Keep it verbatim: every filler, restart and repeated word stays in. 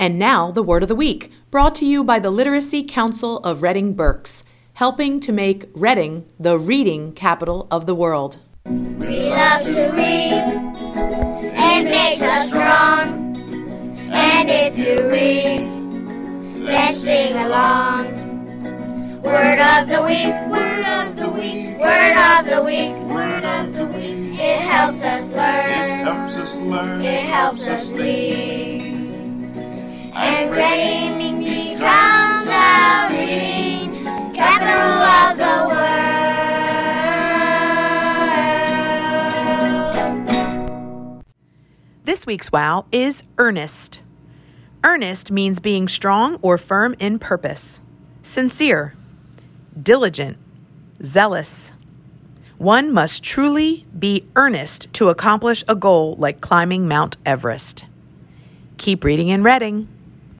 And now, the Word of the Week, brought to you by the Literacy Council of Reading Berks, helping to make Reading the reading capital of the world. We love to read. It makes us strong. And if you read, then sing along. Word of the week, word of the week, word of the week, word of the week. It helps us learn. It helps us learn. It helps us lead. And Reading becomes the reading capital of the world. This week's wow is earnest. Earnest means being strong or firm in purpose. Sincere, diligent, zealous. One must truly be earnest to accomplish a goal like climbing Mount Everest. Keep reading and reading.